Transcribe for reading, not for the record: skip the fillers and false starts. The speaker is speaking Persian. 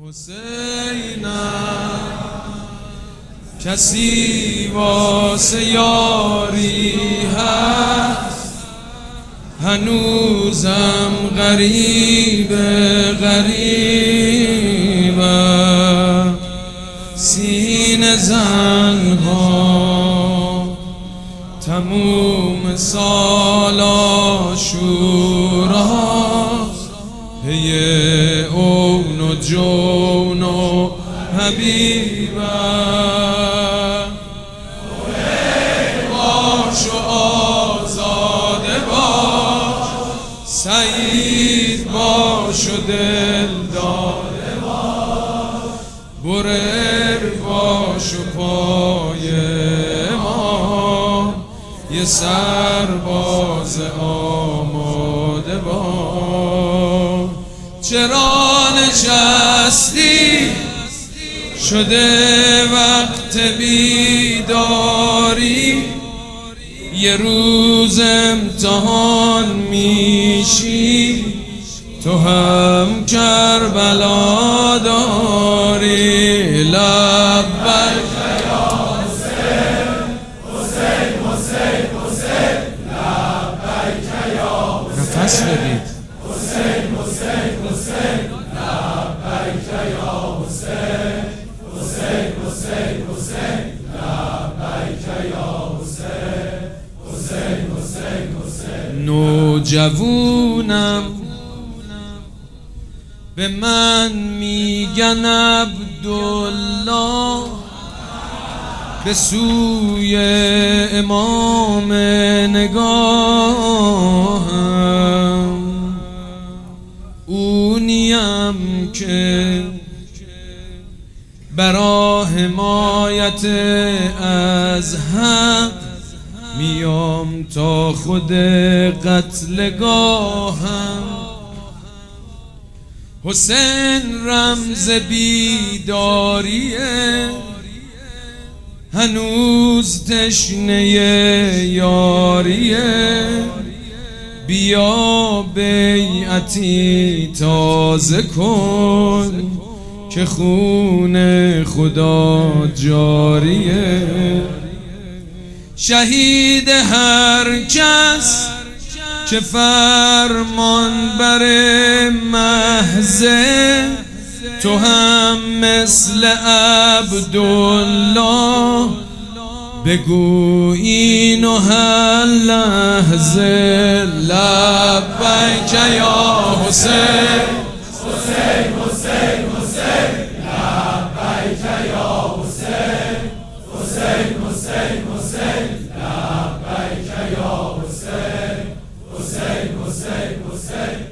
حسینم کسی واسه یاری هست، هنوزم غریبم. سینه زنها تموم سال عاشوراست، پی اون و جون و حبیبم. باش و آزاده باش، سعید باش و دل داده باش، برر باش و پای ما یه سرباز آماده باش. چرا نشستی شده وقت بیداری، یه روز امتحان میشی، تو هم کربلا داری. لبیک یا حسین، حسین حسین حسین، لبیک یا حسین. نفس بدید. حسین حسین حسین، لبیک یا حسین، حسین حسین حسین، لبیک یا حسین، حسین حسین حسین. نوجوونم به من میگن عبدالله، به سوی امام نگاهم، اونیم که برا حمایت از حق میام تا خود قتلگاهم. حسین رمز بیداریه، هنوز تشنه یاریه، بیا بیعتی تازه کن که خون خدا جاریه. شهید هر کس که فرمان بر محضه، تو هم مثل عبدالله بگو اینو هر لحظه. لبیک یا حسین، حسین حسین حسین، لبیک یا حسین، حسین حسین حسین، لبیک یا حسین، حسین حسین حسین.